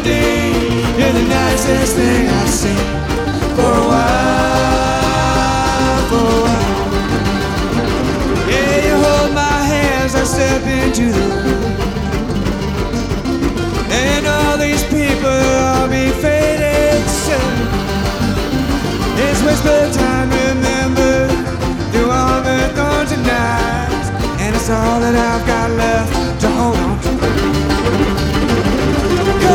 melody. You're the nicest thing I've seen for a while, for a while. Yeah, you hold my hands, I step into the room, and all these people will all be faded soon. It's whisper time.